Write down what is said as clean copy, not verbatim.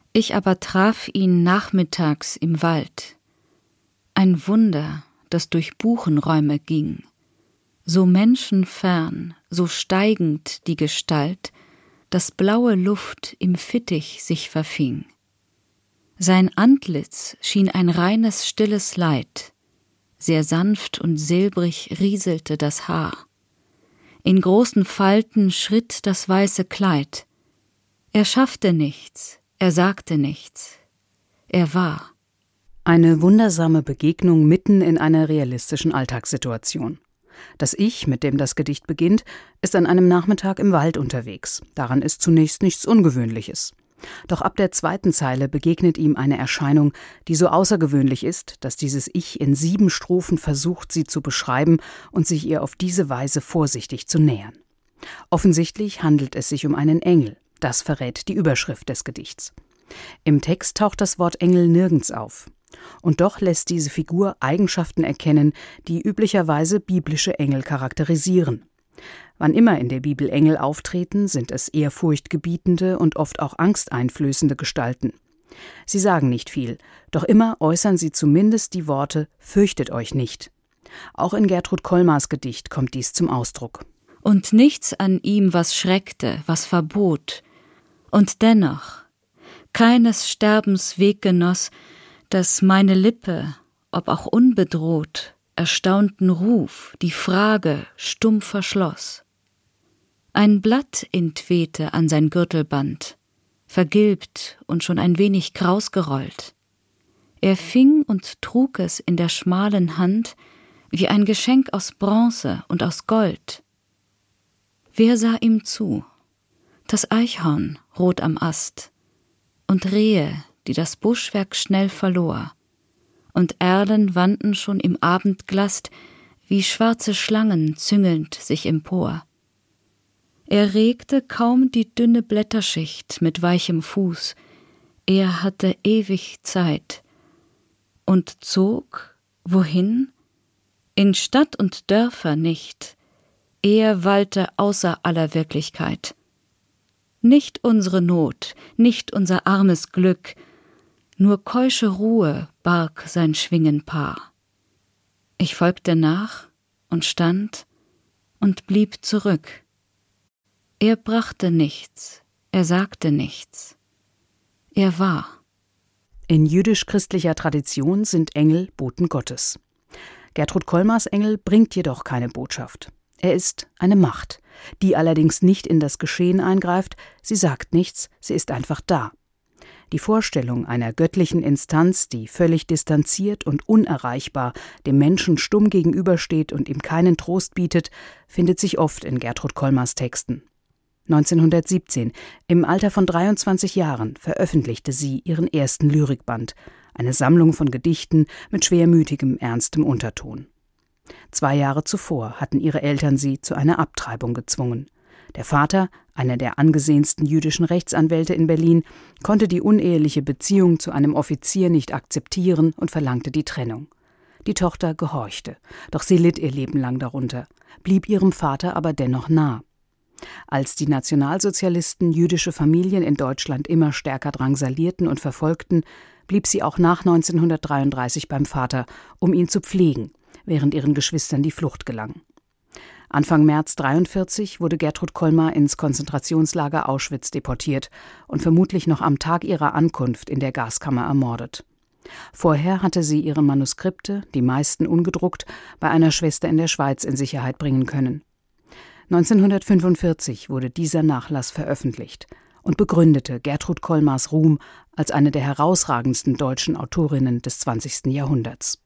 Ich aber traf ihn nachmittags im Wald. Ein Wunder, das durch Buchenräume ging, so menschenfern, so steigend die Gestalt, dass blaue Luft im Fittich sich verfing. Sein Antlitz schien ein reines, stilles Leid, sehr sanft und silbrig rieselte das Haar. In großen Falten schritt das weiße Kleid. Er schaffte nichts, er sagte nichts, er war. Eine wundersame Begegnung mitten in einer realistischen Alltagssituation. Das Ich, mit dem das Gedicht beginnt, ist an einem Nachmittag im Wald unterwegs. Daran ist zunächst nichts Ungewöhnliches. Doch ab der zweiten Zeile begegnet ihm eine Erscheinung, die so außergewöhnlich ist, dass dieses Ich in 7 Strophen versucht, sie zu beschreiben und sich ihr auf diese Weise vorsichtig zu nähern. Offensichtlich handelt es sich um einen Engel. Das verrät die Überschrift des Gedichts. Im Text taucht das Wort Engel nirgends auf. Und doch lässt diese Figur Eigenschaften erkennen, die üblicherweise biblische Engel charakterisieren. Wann immer in der Bibel Engel auftreten, sind es ehrfurchtgebietende und oft auch angsteinflößende Gestalten. Sie sagen nicht viel, doch immer äußern sie zumindest die Worte »Fürchtet euch nicht«. Auch in Gertrud Kolmars Gedicht kommt dies zum Ausdruck. Und nichts an ihm, was schreckte, was verbot. Und dennoch, keines Sterbens Weggenoss, dass meine Lippe, ob auch unbedroht, erstaunten Ruf, die Frage stumm verschloss. Ein Blatt entwehte an sein Gürtelband, vergilbt und schon ein wenig krausgerollt. Er fing und trug es in der schmalen Hand, wie ein Geschenk aus Bronze und aus Gold. Wer sah ihm zu? Das Eichhorn, rot am Ast, und Rehe, die das Buschwerk schnell verlor, und Erlen wanden schon im Abendglast wie schwarze Schlangen züngelnd sich empor. Er regte kaum die dünne Blätterschicht mit weichem Fuß, er hatte ewig Zeit, und zog, wohin? In Stadt und Dörfer nicht, er wallte außer aller Wirklichkeit. Nicht unsere Not, nicht unser armes Glück, nur keusche Ruhe barg sein Schwingenpaar. Ich folgte nach und stand und blieb zurück. Er brachte nichts, er sagte nichts. Er war. In jüdisch-christlicher Tradition sind Engel Boten Gottes. Gertrud Kolmars Engel bringt jedoch keine Botschaft. Er ist eine Macht, die allerdings nicht in das Geschehen eingreift, sie sagt nichts, sie ist einfach da. Die Vorstellung einer göttlichen Instanz, die völlig distanziert und unerreichbar dem Menschen stumm gegenübersteht und ihm keinen Trost bietet, findet sich oft in Gertrud Kolmars Texten. 1917, im Alter von 23 Jahren, veröffentlichte sie ihren ersten Lyrikband, eine Sammlung von Gedichten mit schwermütigem, ernstem Unterton. 2 Jahre zuvor hatten ihre Eltern sie zu einer Abtreibung gezwungen. Der Vater, einer der angesehensten jüdischen Rechtsanwälte in Berlin, konnte die uneheliche Beziehung zu einem Offizier nicht akzeptieren und verlangte die Trennung. Die Tochter gehorchte, doch sie litt ihr Leben lang darunter, blieb ihrem Vater aber dennoch nah. Als die Nationalsozialisten jüdische Familien in Deutschland immer stärker drangsalierten und verfolgten, blieb sie auch nach 1933 beim Vater, um ihn zu pflegen, während ihren Geschwistern die Flucht gelang. Anfang März 1943 wurde Gertrud Kolmar ins Konzentrationslager Auschwitz deportiert und vermutlich noch am Tag ihrer Ankunft in der Gaskammer ermordet. Vorher hatte sie ihre Manuskripte, die meisten ungedruckt, bei einer Schwester in der Schweiz in Sicherheit bringen können. 1945 wurde dieser Nachlass veröffentlicht und begründete Gertrud Kolmars Ruhm als eine der herausragendsten deutschen Autorinnen des 20. Jahrhunderts.